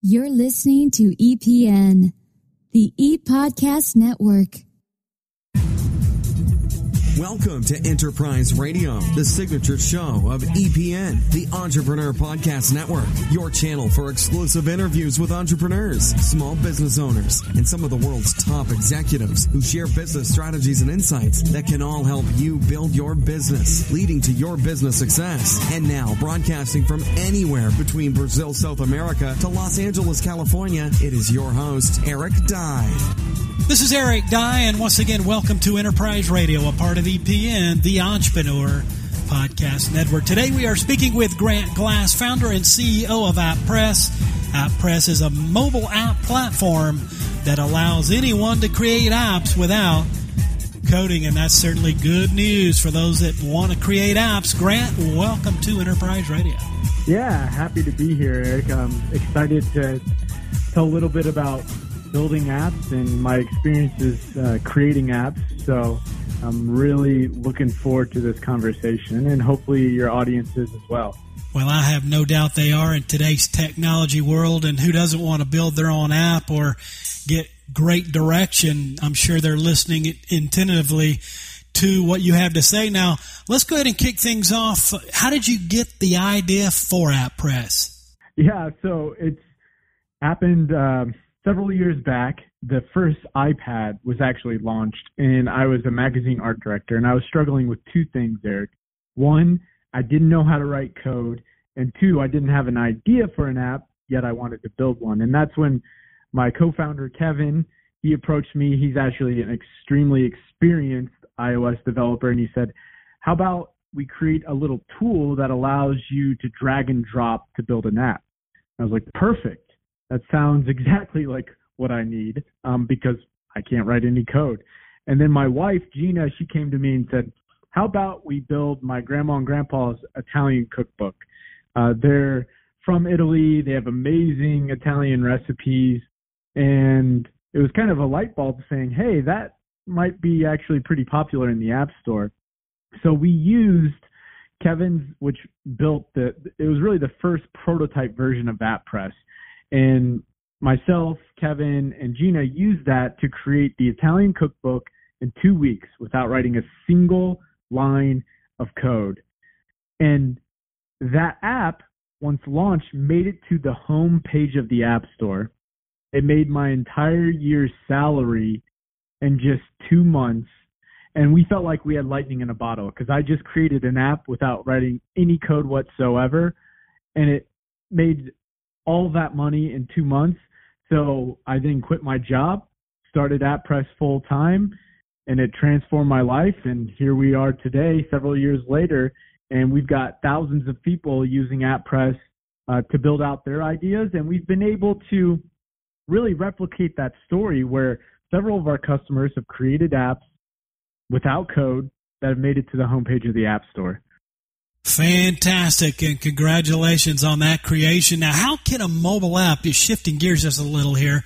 You're listening to EPN, the ePodcast Network. Welcome to Enterprise Radio, the signature show of EPN, the Entrepreneur Podcast Network, your channel for exclusive interviews with entrepreneurs, small business owners, and some of the world's top executives who share business strategies and insights that can all help you build your business, leading to your business success. And now, broadcasting from anywhere between Brazil, South America to Los Angeles, California, it is your host, Eric Dye. This is Eric Dye, and once again, welcome to Enterprise Radio, a part of EPN, the Entrepreneur Podcast Network. Today we are speaking with Grant Glass, founder and CEO of AppPress. AppPress is a mobile app platform that allows anyone to create apps without coding, and that's certainly good news for those that want to create apps. Grant, welcome to Enterprise Radio. Yeah, happy to be here, Eric. I'm excited to tell a little bit about building apps and my experiences creating apps. So I'm really looking forward to this conversation, and hopefully your audience is as well. Well, I have no doubt they are in today's technology world, and who doesn't want to build their own app or get great direction? I'm sure they're listening attentively to what you have to say. Now, let's go ahead and kick things off. How did you get the idea for AppPress? Yeah, so it's happened several years back. The first iPad was actually launched, and I was a magazine art director, and I was struggling with two things, Eric. One, I didn't know how to write code, and two, I didn't have an idea for an app, yet I wanted to build one. And that's when my co-founder, Kevin, he approached me. He's actually an extremely experienced iOS developer, and he said, how about we create a little tool that allows you to drag and drop to build an app? I was like, perfect. That sounds exactly like what I need because I can't write any code. And then my wife, Gina, she came to me and said, how about we build my grandma and grandpa's Italian cookbook? They're from Italy. They have amazing Italian recipes. And it was kind of a light bulb saying, hey, that might be actually pretty popular in the App Store. So we used Kevin's, which built it was really the first prototype version of AppPress. And myself, Kevin, and Gina used that to create the Italian cookbook in 2 weeks without writing a single line of code. And that app, once launched, made it to the home page of the App Store. It made my entire year's salary in just 2 months. And we felt like we had lightning in a bottle because I just created an app without writing any code whatsoever. And it made all that money in 2 months. So I then quit my job, started AppPress full time, and it transformed my life. And here we are today, several years later, and we've got thousands of people using AppPress to build out their ideas. And we've been able to really replicate that story where several of our customers have created apps without code that have made it to the homepage of the App Store. Fantastic, and congratulations on that creation. Now, how can a mobile app, just shifting gears just a little here,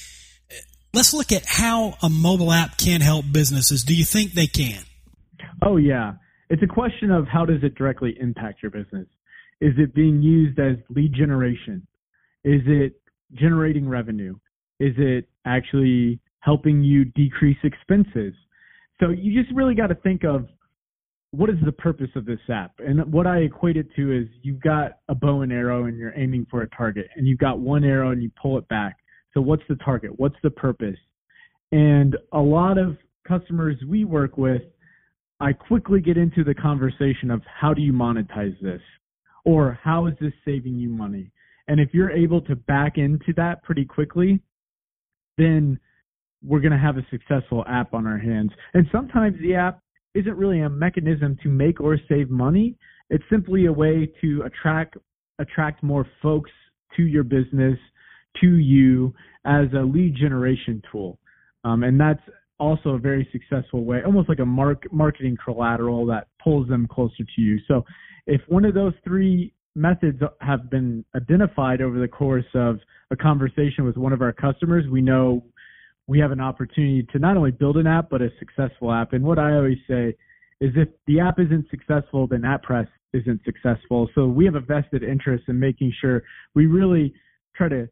let's look at how a mobile app can help businesses. Do you think they can? Oh, yeah. It's a question of how does it directly impact your business? Is it being used as lead generation? Is it generating revenue? Is it actually helping you decrease expenses? So you just really got to think of, what is the purpose of this app? And what I equate it to is you've got a bow and arrow and you're aiming for a target, and you've got one arrow and you pull it back. So what's the target? What's the purpose? And a lot of customers we work with, I quickly get into the conversation of how do you monetize this? Or how is this saving you money? And if you're able to back into that pretty quickly, then we're going to have a successful app on our hands. And sometimes the app isn't really a mechanism to make or save money. It's simply a way to attract more folks to your business, to you, as a lead generation tool. And that's also a very successful way, almost like a marketing collateral that pulls them closer to you. So if one of those three methods have been identified over the course of a conversation with one of our customers, we know we have an opportunity to not only build an app, but a successful app. And what I always say is if the app isn't successful, then AppPress isn't successful. So we have a vested interest in making sure we really try to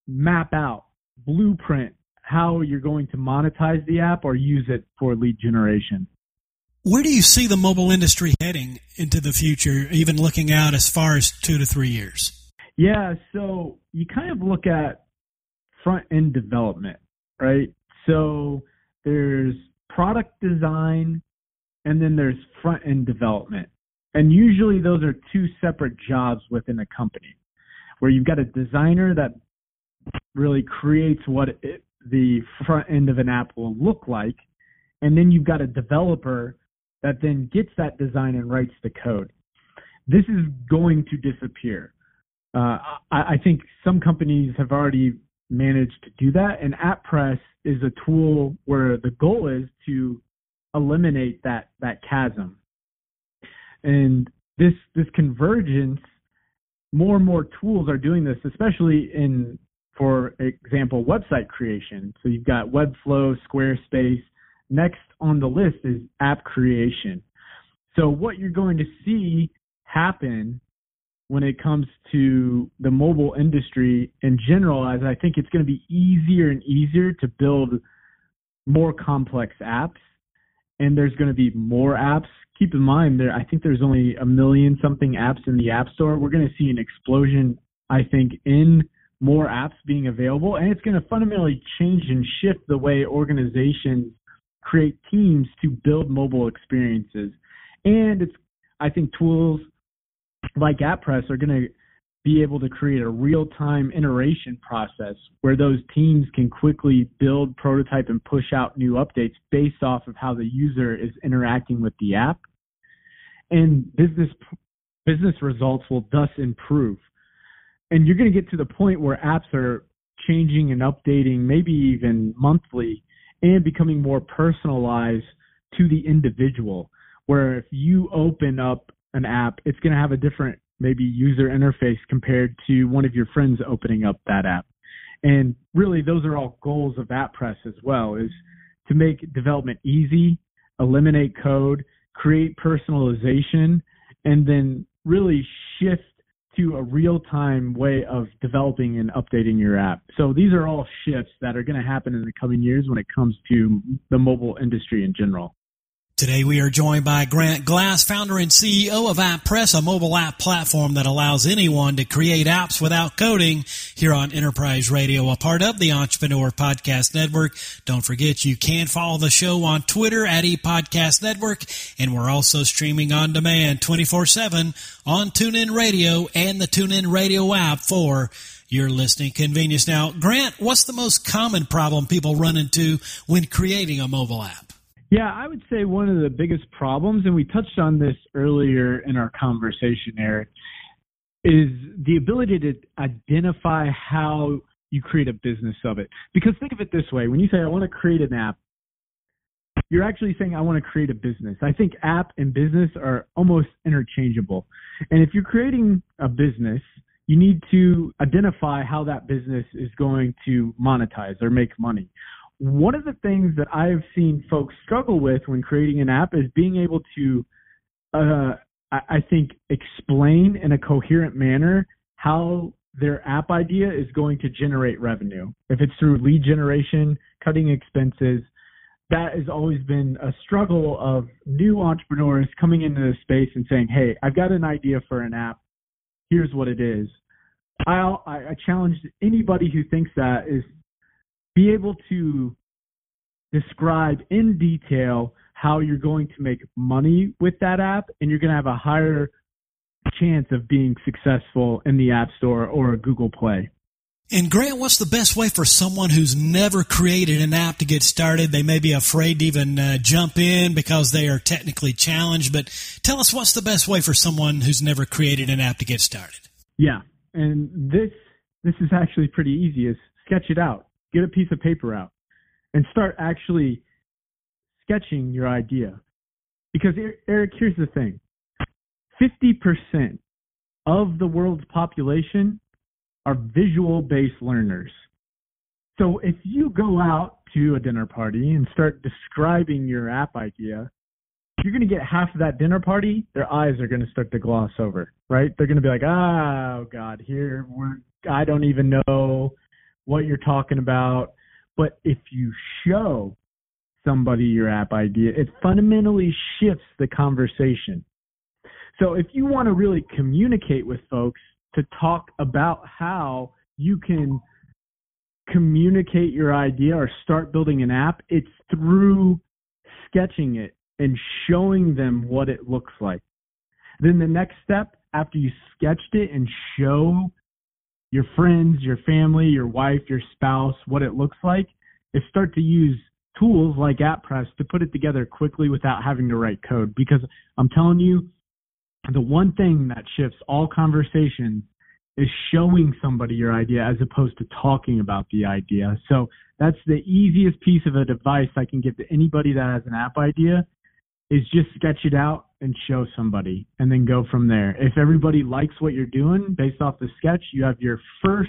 map out, blueprint how you're going to monetize the app or use it for lead generation. Where do you see the mobile industry heading into the future, even looking out as far as 2 to 3 years? Yeah, so you kind of look at front-end development, right? So there's product design, and then there's front-end development. And usually those are two separate jobs within a company, where you've got a designer that really creates what the front end of an app will look like, and then you've got a developer that then gets that design and writes the code. This is going to disappear. I think some companies have already managed to do that, and AppPress is a tool where the goal is to eliminate that chasm. And this convergence, more and more tools are doing this, especially in, for example, website creation. So you've got Webflow, Squarespace. Next on the list is app creation. So what you're going to see happen when it comes to the mobile industry in general is I think it's going to be easier and easier to build more complex apps, and there's going to be more apps. Keep in mind, I think there's only 1 million something apps in the App Store. We're going to see an explosion, I think, in more apps being available, and it's going to fundamentally change and shift the way organizations create teams to build mobile experiences. And I think tools like AppPress are going to be able to create a real-time iteration process where those teams can quickly build, prototype, and push out new updates based off of how the user is interacting with the app. And business results will thus improve. And you're going to get to the point where apps are changing and updating, maybe even monthly, and becoming more personalized to the individual, where if you open up an app, it's going to have a different maybe user interface compared to one of your friends opening up that app. And really, those are all goals of AppPress as well, is to make development easy, eliminate code, create personalization, and then really shift to a real-time way of developing and updating your app. So these are all shifts that are going to happen in the coming years when it comes to the mobile industry in general. Today we are joined by Grant Glass, founder and CEO of AppPress, a mobile app platform that allows anyone to create apps without coding, here on Enterprise Radio, a part of the Entrepreneur Podcast Network. Don't forget you can follow the show on Twitter at ePodcast Network, and we're also streaming on demand 24/7 on TuneIn Radio and the TuneIn Radio app for your listening convenience. Now, Grant, what's the most common problem people run into when creating a mobile app? Yeah, I would say one of the biggest problems, and we touched on this earlier in our conversation, Eric, is the ability to identify how you create a business of it. Because think of it this way. When you say, I want to create an app, you're actually saying, I want to create a business. I think app and business are almost interchangeable. And if you're creating a business, you need to identify how that business is going to monetize or make money. One of the things that I've seen folks struggle with when creating an app is being able to, I think, explain in a coherent manner how their app idea is going to generate revenue. If it's through lead generation, cutting expenses, that has always been a struggle of new entrepreneurs coming into the space and saying, hey, I've got an idea for an app. Here's what it is. I challenge anybody who thinks that is be able to describe in detail how you're going to make money with that app, and you're going to have a higher chance of being successful in the App Store or Google Play. And Grant, what's the best way for someone who's never created an app to get started? They may be afraid to even jump in because they are technically challenged, but tell us, what's the best way for someone who's never created an app to get started? Yeah, and this is actually pretty easy, is sketch it out. Get a piece of paper out and start actually sketching your idea. Because, Eric, here's the thing. 50% of the world's population are visual-based learners. So if you go out to a dinner party and start describing your app idea, you're going to get half of that dinner party, their eyes are going to start to gloss over, right? They're going to be like, oh, God, I don't even know what you're talking about. But if you show somebody your app idea, it fundamentally shifts the conversation. So if you want to really communicate with folks to talk about how you can communicate your idea or start building an app, it's through sketching it and showing them what it looks like. Then the next step, after you sketched it and show your friends, your family, your wife, your spouse what it looks like, is start to use tools like AppPress to put it together quickly without having to write code. Because I'm telling you, the one thing that shifts all conversations is showing somebody your idea as opposed to talking about the idea. So that's the easiest piece of advice I can give to anybody that has an app idea, is just sketch it out and show somebody and then go from there. If everybody likes what you're doing based off the sketch, you have your first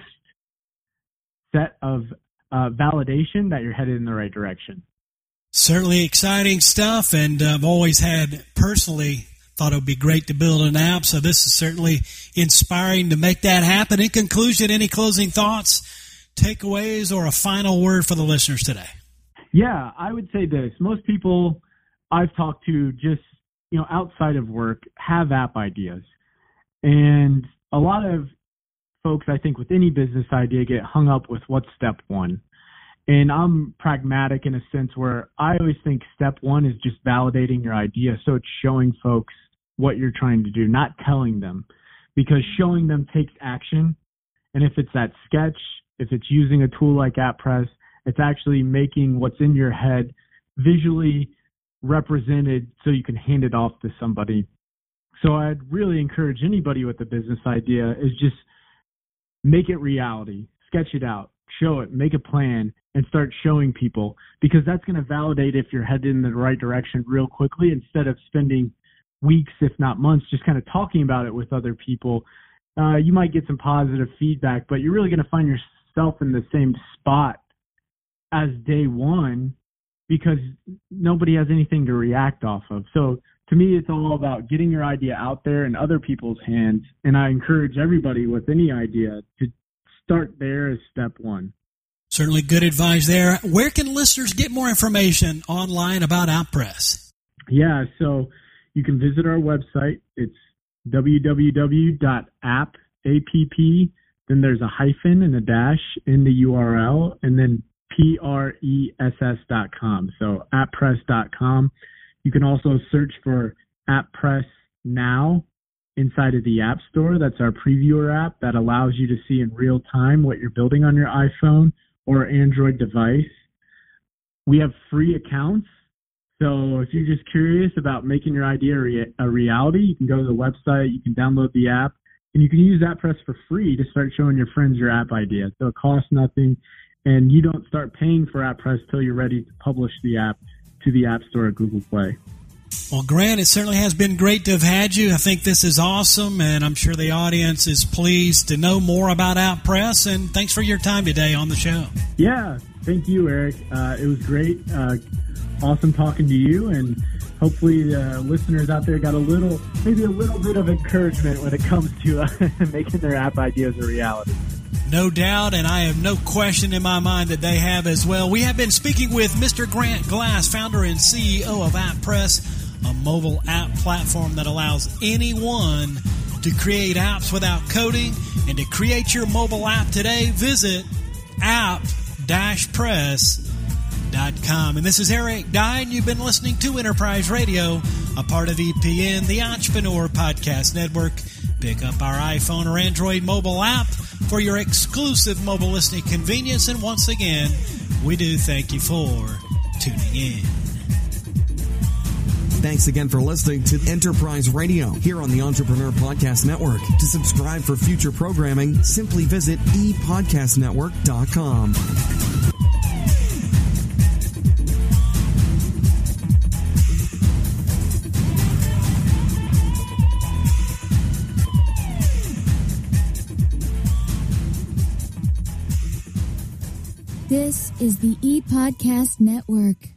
set of validation that you're headed in the right direction. Certainly exciting stuff, and I've always had personally thought it would be great to build an app, so this is certainly inspiring to make that happen. In conclusion, any closing thoughts, takeaways, or a final word for the listeners today? Yeah, I would say this. Most people I've talked to just, outside of work have app ideas. And a lot of folks, I think, with any business idea get hung up with what's step one. And I'm pragmatic in a sense where I always think step one is just validating your idea. So it's showing folks what you're trying to do, not telling them, because showing them takes action. And if it's that sketch, if it's using a tool like AppPress, it's actually making what's in your head visually represented so you can hand it off to somebody. So I'd really encourage anybody with a business idea is just make it reality, sketch it out, show it, make a plan, and start showing people, because that's going to validate if you're headed in the right direction real quickly instead of spending weeks, if not months, just kind of talking about it with other people. You might get some positive feedback, but you're really going to find yourself in the same spot as day one because nobody has anything to react off of. So to me, it's all about getting your idea out there in other people's hands, and I encourage everybody with any idea to start there as step one. Certainly good advice there. Where can listeners get more information online about AppPress? Yeah, so you can visit our website. It's www.app, then there's a hyphen and a dash in the URL, and then press.com. So apppress.com. You can also search for AppPress Now inside of the App Store. That's our previewer app that allows you to see in real time what you're building on your iPhone or Android device. We have free accounts. So if you're just curious about making your idea a reality, you can go to the website, you can download the app, and you can use AppPress for free to start showing your friends your app idea. So it costs nothing, and you don't start paying for AppPress till you're ready to publish the app to the App Store or Google Play. Well, Grant, it certainly has been great to have had you. I think this is awesome, and I'm sure the audience is pleased to know more about AppPress, and thanks for your time today on the show. Yeah, thank you, Eric. It was great. Awesome talking to you, and hopefully the listeners out there got maybe a little bit of encouragement when it comes to making their app ideas a reality. No doubt, and I have no question in my mind that they have as well. We have been speaking with Mr. Grant Glass, founder and CEO of AppPress, a mobile app platform that allows anyone to create apps without coding. And to create your mobile app today, visit app-press.com. And this is Eric Dye, and you've been listening to Enterprise Radio, a part of EPN, the Entrepreneur Podcast Network. Pick up our iPhone or Android mobile app for your exclusive mobile listening convenience. And once again, we do thank you for tuning in. Thanks again for listening to Enterprise Radio here on the Entrepreneur Podcast Network. To subscribe for future programming, simply visit epodcastnetwork.com. This is the ePodcast Network.